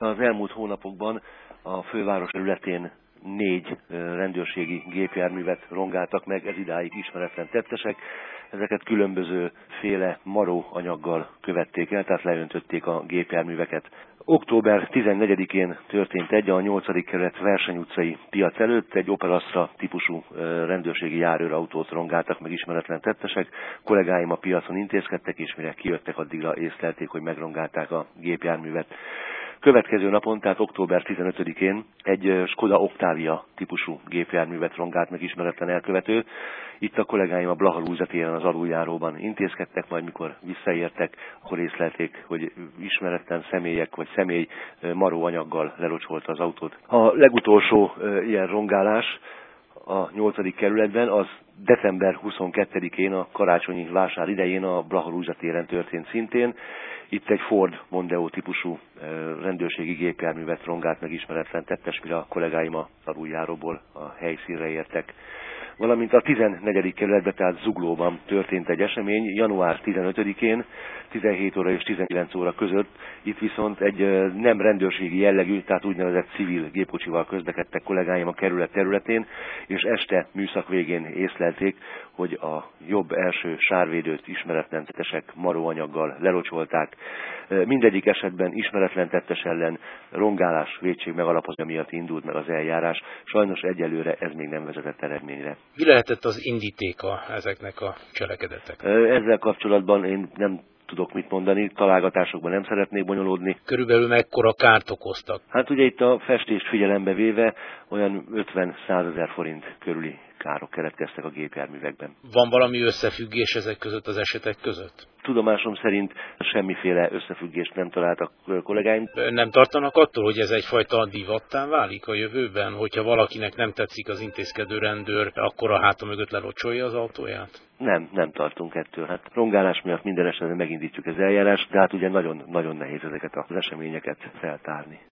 Az elmúlt hónapokban a főváros területén 4 rendőrségi gépjárművet rongáltak meg, ez idáig ismeretlen tettesek. Ezeket különböző féle maró anyaggal követték el, tehát leöntötték a gépjárműveket. Október 14-én történt a 8. kerület Verseny utcai piac előtt egy Opel Astra típusú rendőrségi járőrautót rongáltak meg ismeretlen tettesek. Kollégáim a piacon intézkedtek, és mire kijöttek, addigra észlelték, hogy megrongálták a gépjárművet. Következő napon, tehát október 15-én egy Skoda Octavia típusú gépjárművet rongált meg ismeretlen elkövető. Itt a kollégáim a Blaha Lujza téren az aluljáróban intézkedtek, majd mikor visszaértek, akkor észlelték, hogy ismeretlen személyek vagy személy maró anyaggal lerocsolta az autót. A legutolsó ilyen rongálás a 8. kerületben az december 22-én a karácsonyi vásár idején a Blaha Lujza téren történt szintén. Itt egy Ford Mondeo típusú rendőrségi gépjárművet rongált meg ismeretlen tettes, mire a kollégáim az aluljáróból a helyszínre értek. Valamint a 14. kerületben, tehát Zuglóban történt egy esemény, január 15-én, 17 óra és 19 óra között. Itt viszont egy nem rendőrségi jellegű, tehát úgynevezett civil gépkocsival közlekedtek kollégáim a kerület területén, és este műszak végén észlelték, hogy a jobb első sárvédőt ismeretlen tettesek maró anyaggal lerocsolták. Mindegyik esetben ismeretlen tettes ellen rongálás, vétség megalapozva miatt indult meg az eljárás. Sajnos egyelőre ez még nem vezetett eredményre. Mi lehetett az indítéka ezeknek a cselekedeteknek? Ezzel kapcsolatban én nem tudok mit mondani, találgatásokban nem szeretnék bonyolódni. Körülbelül mekkora kárt okoztak? Hát ugye itt a festést figyelembe véve olyan 50-100 ezer forint körüli károk keletkeztek a gépjárművekben. Van valami összefüggés ezek között az esetek között? Tudomásom szerint semmiféle összefüggést nem találtak kollégáim. Nem tartanak attól, hogy ez egyfajta divattá válik a jövőben, hogyha valakinek nem tetszik az intézkedő rendőr, akkor a háta mögött lerocsolja az autóját? Nem tartunk ettől. Hát rongálás miatt minden esetben megindítjuk az eljárást, de hát ugye nagyon nehéz ezeket az eseményeket feltárni.